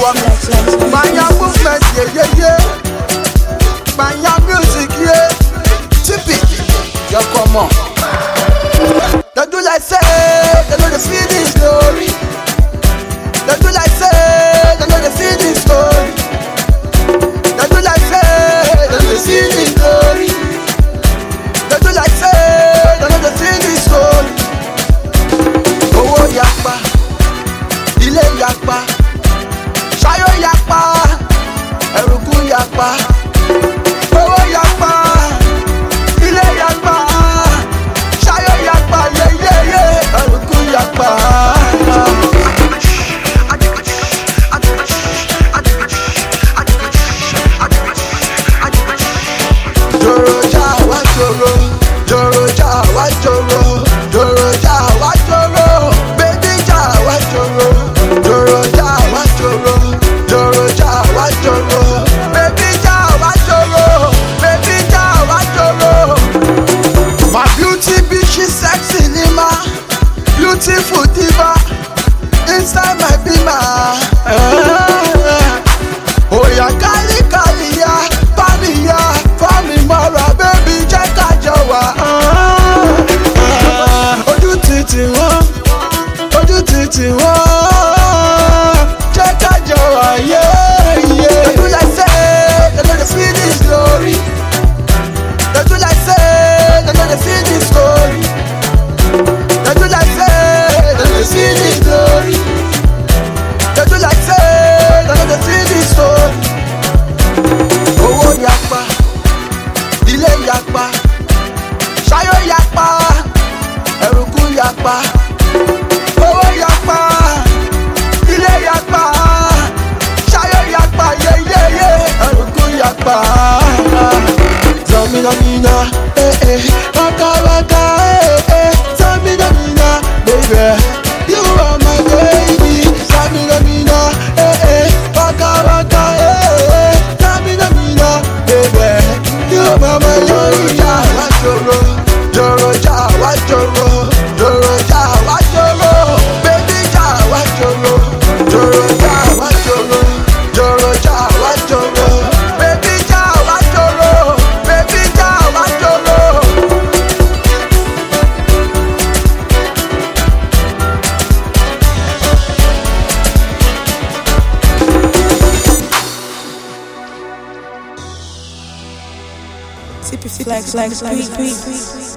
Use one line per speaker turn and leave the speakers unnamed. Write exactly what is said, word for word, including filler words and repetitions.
wa. Maya movement, yeah, yeah, yeah. Maya music, yeah. Tippy, yo, come on. Don't do like say, they know the feeling story. Don't do like say, they know the feeling story. Don't do like say, they know the feeling story. Don't do like say, they know the feeling story. Owó yapa, ilé yapa, ṣayó yapa, ẹrùkú yapa. Owó yapa, ilé yapa, ṣayó yapa, yeah yeah yeah, ẹrùkú yapa. Joro jawa joro, joro jawa joro, joro jawa joro, baby jawa joro, joro jawa joro, joro jawa joro, baby jawa joro, baby jawa joro. My beauty bitch, she sexy lima, beautiful diva, inside my bima. Oh yeah, kali kali ya, bami ya, bami mara, baby jẹ́ ká jọ wà. Ojú títì wọ́n, ojú títì wọ́n, jẹ́ ká jọ wà, yeah yeah. They do like say, they know the feeling story. They do like say, they know the feeling story. They do like say, they know the feeling story. They do like say, they know the feeling story. Owó yapa, ilé yapa, ṣayó yapa, ẹrùkú yapa. Owó yapa, ilé yapa, ṣayó yapa, yeah yeah yeah, ẹrùkú yapa. Zamina mina, eh eh, waka waka, eh eh, zamina mina, baby, you are my baby. Zamina mina, eh eh, waka waka, eh eh, zamina mina, baby, you are my baby. Joro joro, joro jawa joro, joro jawa joro, baby jawa joro, joro jawa joro, joro jawa joro, baby jawa joro, baby jawa joro.
Tippy flex, flex, flex, flex.